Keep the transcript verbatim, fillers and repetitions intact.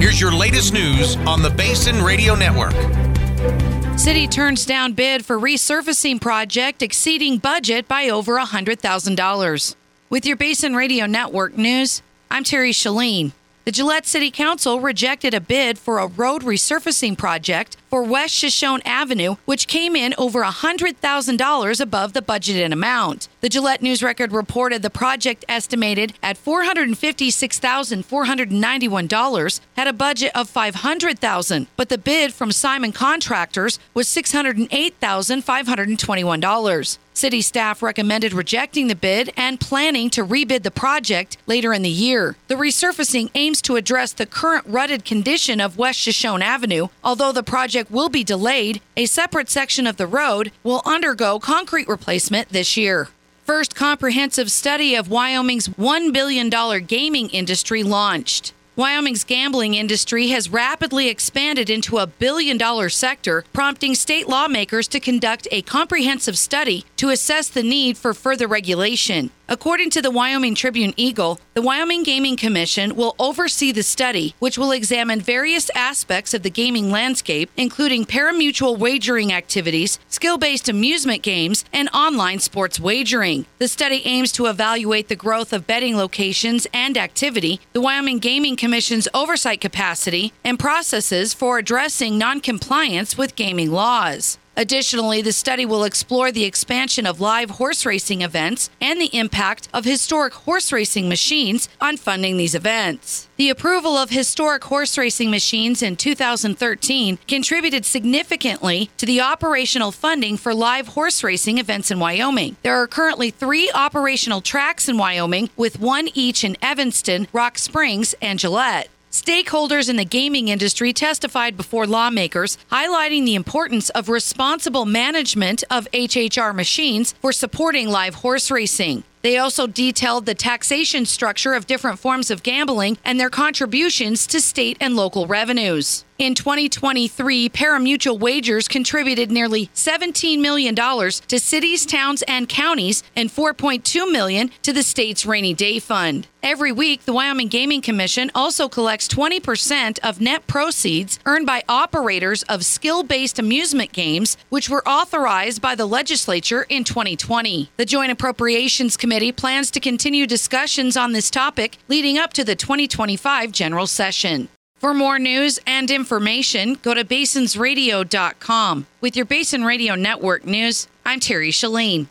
Here's your latest news on the Basin Radio Network. City turns down bid for resurfacing project exceeding budget by over one hundred thousand dollars. With your Basin Radio Network news, I'm Terry Shalene. The Gillette City Council rejected a bid for a road resurfacing project for West Shoshone Avenue, which came in over one hundred thousand dollars above the budgeted amount. The Gillette News Record reported the project, estimated at four hundred fifty-six thousand four hundred ninety-one dollars, had a budget of five hundred thousand dollars, but the bid from Simon Contractors was six hundred eight thousand five hundred twenty-one dollars. City staff recommended rejecting the bid and planning to rebid the project later in the year. The resurfacing aims to address the current rutted condition of West Shoshone Avenue. Although the project will be delayed, a separate section of the road will undergo concrete replacement this year. First comprehensive study of Wyoming's one billion dollars gaming industry launched. Wyoming's gambling industry has rapidly expanded into a billion-dollar sector, prompting state lawmakers to conduct a comprehensive study to assess the need for further regulation. According to the Wyoming Tribune-Eagle, the Wyoming Gaming Commission will oversee the study, which will examine various aspects of the gaming landscape, including pari-mutuel wagering activities, skill-based amusement games, and online sports wagering. The study aims to evaluate the growth of betting locations and activity, the Wyoming Gaming Commission's oversight capacity, and processes for addressing noncompliance with gaming laws. Additionally, the study will explore the expansion of live horse racing events and the impact of historic horse racing machines on funding these events. The approval of historic horse racing machines in two thousand thirteen contributed significantly to the operational funding for live horse racing events in Wyoming. There are currently three operational tracks in Wyoming, with one each in Evanston, Rock Springs, and Gillette. Stakeholders in the gaming industry testified before lawmakers, highlighting the importance of responsible management of H H R machines for supporting live horse racing. They also detailed the taxation structure of different forms of gambling and their contributions to state and local revenues. In twenty twenty-three, pari-mutuel wagers contributed nearly seventeen million dollars to cities, towns, and counties, and four point two million dollars to the state's rainy day fund. Every week, the Wyoming Gaming Commission also collects twenty percent of net proceeds earned by operators of skill-based amusement games, which were authorized by the legislature in twenty twenty. The Joint Appropriations Committee plans to continue discussions on this topic leading up to the twenty twenty-five general session. For more news and information, go to basins radio dot com. With your Basin Radio Network news, I'm Terry Shalene.